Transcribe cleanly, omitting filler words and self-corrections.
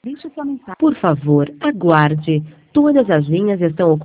Deixe sua mensagem. Por favor, aguarde. Todas as linhas estão ocupadas.